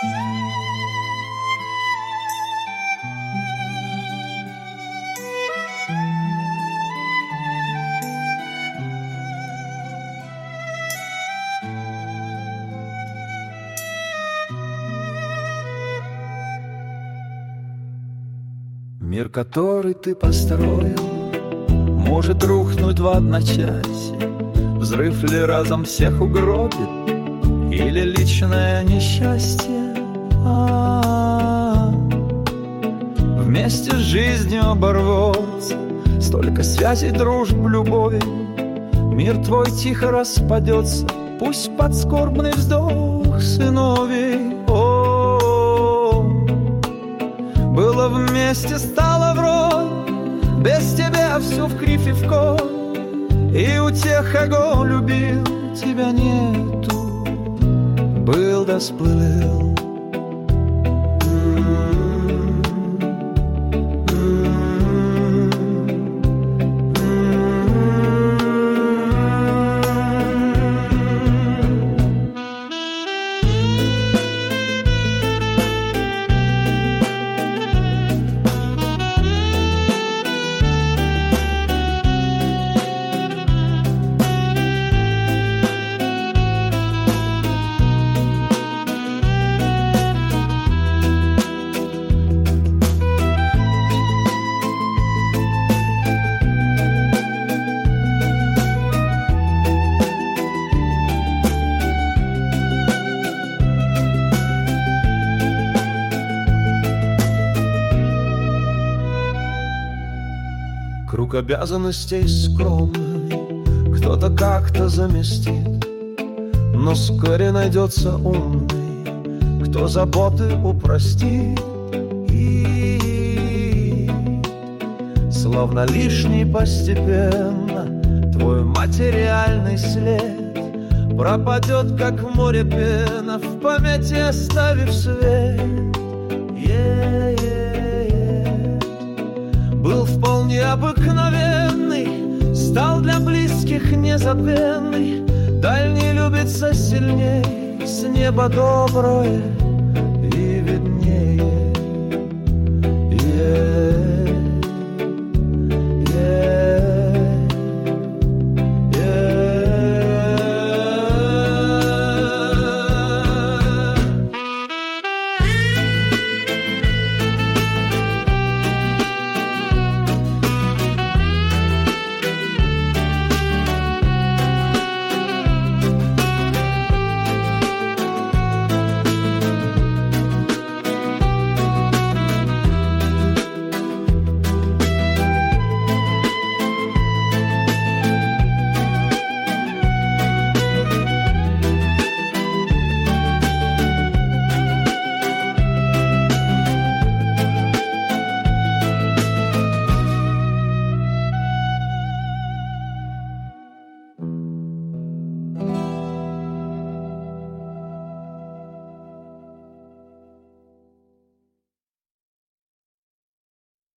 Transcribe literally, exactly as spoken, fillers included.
Мир, который ты построил, может рухнуть в одночасье. Взрыв ли разом всех угробит, или личное несчастье? А-а-а. Вместе с жизнью оборвется столько связей, дружб, любови. Мир твой тихо распадется, пусть под скорбный вздох сыновей. Было вместе, стало врозь, без тебя все в кривь и в кось. И у тех, кого любил, тебя нету, был да сплыл. Круг обязанностей скромный кто-то как-то заместит, но вскоре найдется умный, кто заботы упростит. И словно лишний постепенно твой материальный след пропадет, как в море пена, в памяти оставив свет. Был вполне обыкновенный, стал для близких незабвенный. Дальний любится сильней, с неба доброе